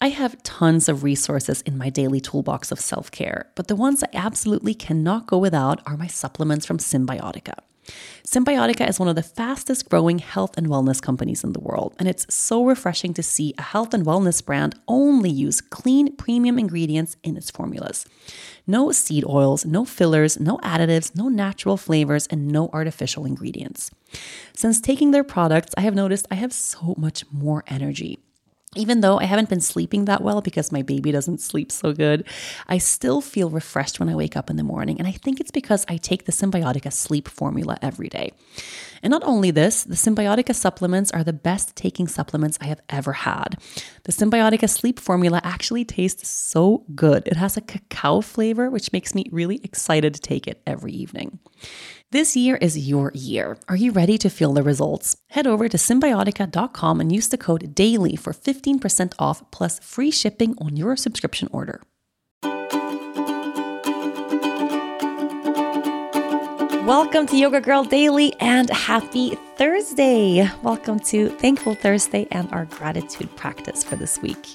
I have tons of resources in my daily toolbox of self-care, but the ones I absolutely cannot go without are my supplements from Cymbiotika. Cymbiotika is one of the fastest growing health and wellness companies in the world, and it's so refreshing to see a health and wellness brand only use clean, premium ingredients in its formulas. No seed oils, no fillers, no additives, no natural flavors, and no artificial ingredients. Since taking their products, I have noticed I have so much more energy. Even though I haven't been sleeping that well because my baby doesn't sleep so good, I still feel refreshed when I wake up in the morning. And I think it's because I take the Cymbiotika sleep formula every day. And not only this, the Cymbiotika supplements are the best taking supplements I have ever had. The Cymbiotika sleep formula actually tastes so good. It has a cacao flavor, which makes me really excited to take it every evening. This year is your year. Are you ready to feel the results? Head over to Cymbiotika.com and use the code DAILY for 15% off plus free shipping on your subscription order. Welcome to Yoga Girl Daily and happy Thursday. Welcome to Thankful Thursday and our gratitude practice for this week.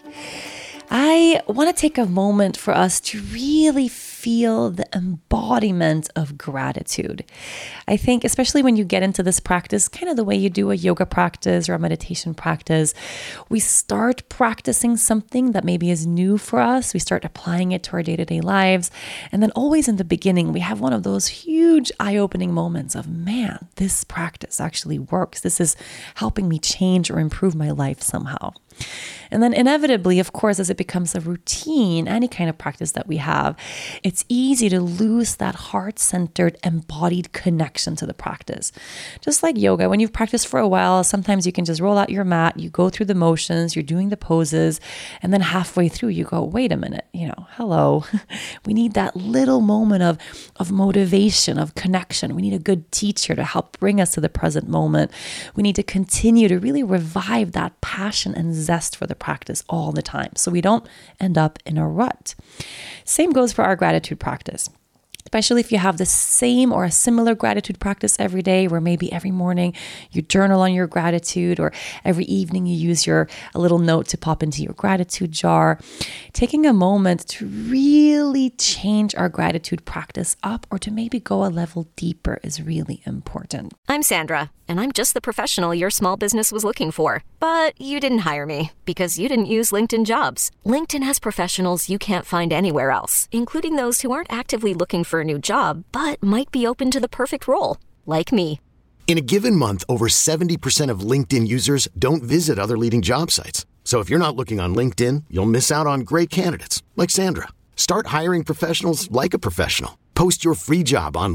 I want to take a moment for us to really feel the embodiment of gratitude. I think, especially when you get into this practice, kind of the way you do a yoga practice or a meditation practice, we start practicing something that maybe is new for us. We start applying it to our day-to-day lives. And then always in the beginning, we have one of those huge eye-opening moments of, man, this practice actually works. This is helping me change or improve my life somehow. And then inevitably, of course, as it becomes a routine, any kind of practice that we have, it's easy to lose that heart-centered, embodied connection to the practice. Just like yoga, when you've practiced for a while, sometimes you can just roll out your mat, you go through the motions, you're doing the poses, and then halfway through you go, wait a minute, hello. We need that little moment of motivation, of connection. We need a good teacher to help bring us to the present moment. We need to continue to really revive that passion and zest for the practice all the time, so we don't end up in a rut. Same goes for our gratitude practice. Especially if you have the same or a similar gratitude practice every day, where maybe every morning you journal on your gratitude, or every evening you use a little note to pop into your gratitude jar. Taking a moment to really change our gratitude practice up, or to maybe go a level deeper, is really important. I'm Sandra, and I'm just the professional your small business was looking for. But you didn't hire me because you didn't use LinkedIn Jobs. LinkedIn has professionals you can't find anywhere else, including those who aren't actively looking for a new job, but might be open to the perfect role, like me. In a given month, over 70% of LinkedIn users don't visit other leading job sites. So if you're not looking on LinkedIn, you'll miss out on great candidates like Sandra. Start hiring professionals like a professional. Post your free job on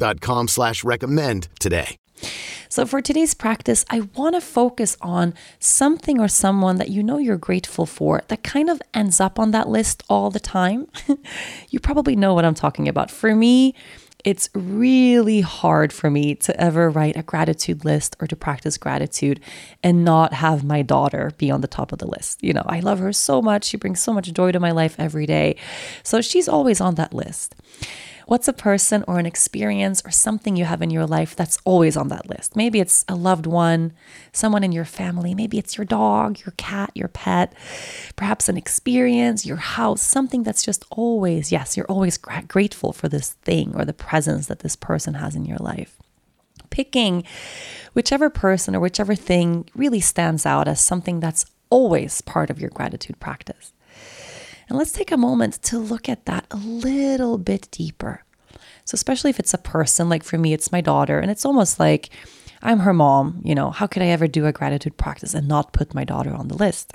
linkedin.com/recommend today. So for today's practice, I want to focus on something or someone that you're grateful for that kind of ends up on that list all the time. You probably know what I'm talking about. For me, it's really hard for me to ever write a gratitude list or to practice gratitude and not have my daughter be on the top of the list. I love her so much. She brings so much joy to my life every day. So she's always on that list. What's a person or an experience or something you have in your life that's always on that list? Maybe it's a loved one, someone in your family. Maybe it's your dog, your cat, your pet, perhaps an experience, your house, something that's just always, you're always grateful for this thing or the presence that this person has in your life. Picking whichever person or whichever thing really stands out as something that's always part of your gratitude practice. And let's take a moment to look at that a little bit deeper. So especially if it's a person, like for me, it's my daughter, and it's almost like I'm her mom. How could I ever do a gratitude practice and not put my daughter on the list?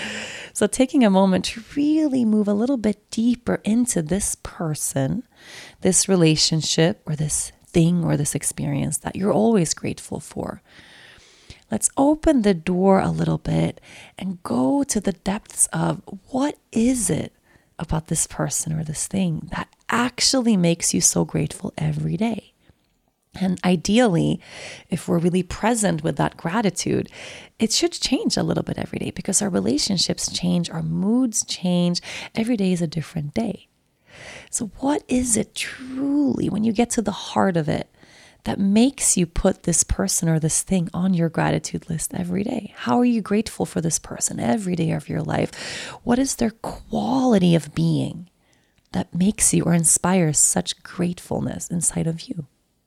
So taking a moment to really move a little bit deeper into this person, this relationship, or this thing or this experience that you're always grateful for. Let's open the door a little bit and go to the depths of what is it about this person or this thing that actually makes you so grateful every day. And ideally, if we're really present with that gratitude, it should change a little bit every day, because our relationships change, our moods change. Every day is a different day. So what is it truly, when you get to the heart of it, that makes you put this person or this thing on your gratitude list every day? How are you grateful for this person every day of your life? What is their quality of being that makes you or inspires such gratefulness inside of you?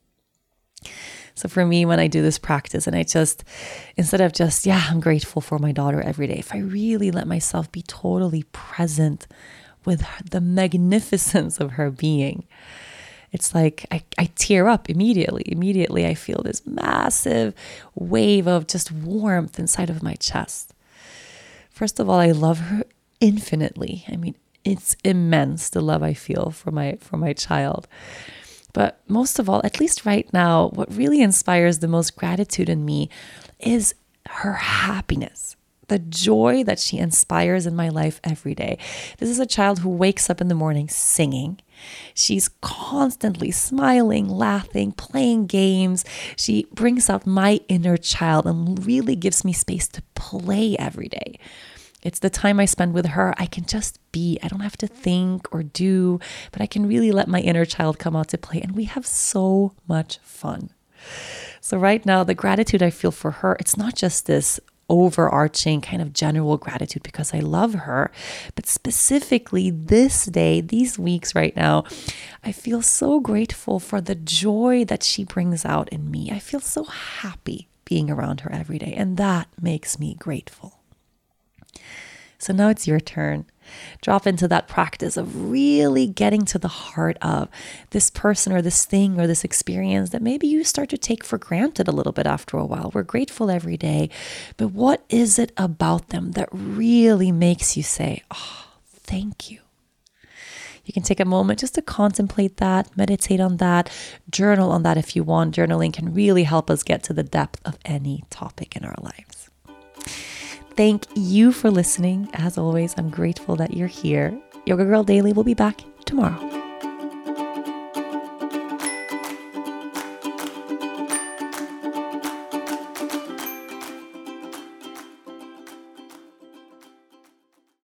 So for me, when I do this practice and I just, instead of just, I'm grateful for my daughter every day, if I really let myself be totally present with the magnificence of her being, it's like I tear up immediately. Immediately, I feel this massive wave of just warmth inside of my chest. First of all, I love her infinitely. I mean, it's immense, the love I feel for my child. But most of all, at least right now, what really inspires the most gratitude in me is her happiness, the joy that she inspires in my life every day. This is a child who wakes up in the morning singing. She's constantly smiling, laughing, playing games. She brings out my inner child and really gives me space to play every day. It's the time I spend with her. I can just be. I don't have to think or do, but I can really let my inner child come out to play. And we have so much fun. So right now, the gratitude I feel for her, it's not just this overarching kind of general gratitude because I love her, but specifically this day, these weeks right now, I feel so grateful for the joy that she brings out in me. I feel so happy being around her every day, and that makes me grateful. So now it's your turn. Drop into that practice of really getting to the heart of this person or this thing or this experience that maybe you start to take for granted a little bit after a while. We're grateful every day, but what is it about them that really makes you say, oh, thank you? You can take a moment just to contemplate that, meditate on that, journal on that if you want. Journaling can really help us get to the depth of any topic in our lives. Thank you for listening. As always, I'm grateful that you're here. Yoga Girl Daily will be back tomorrow.